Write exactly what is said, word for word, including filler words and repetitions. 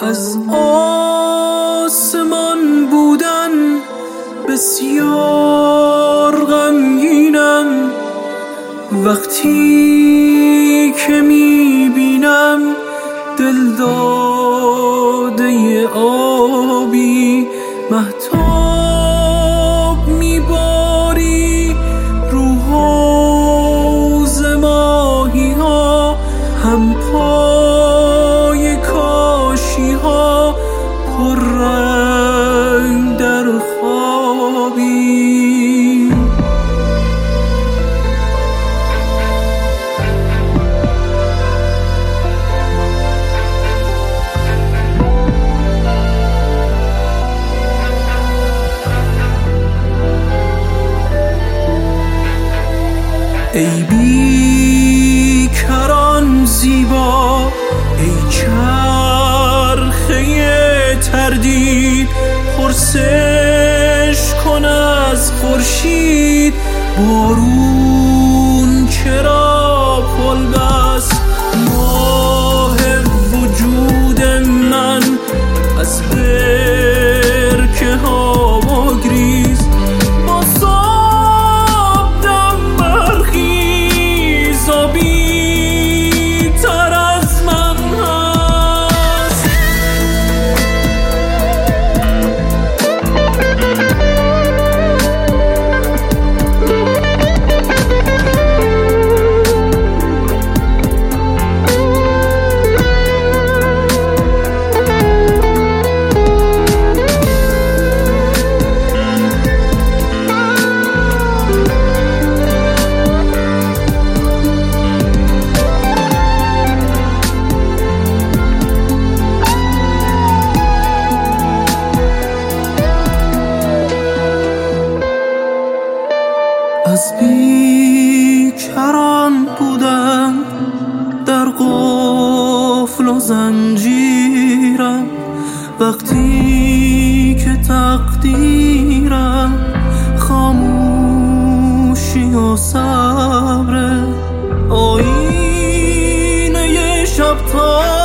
از آسمان بودن بسیار غمگینم، وقتی که میبینم دل داده آبی مهتاب میباری رو حوض ماهی ها، هم پای کاشی ها پر رنگ در خوابی. ای بی کران زیبا، ای چرخه تردید، پرسش کن از خورشید بارون چرا پل بست. ماه وجود من از برکه ها گریز، با صبحدم برخیز آبی تر از من هست. از بیکران بودن در قفل و زنجیرم، وقتی که تقدیرم خاموشی و صبر آینه شب تا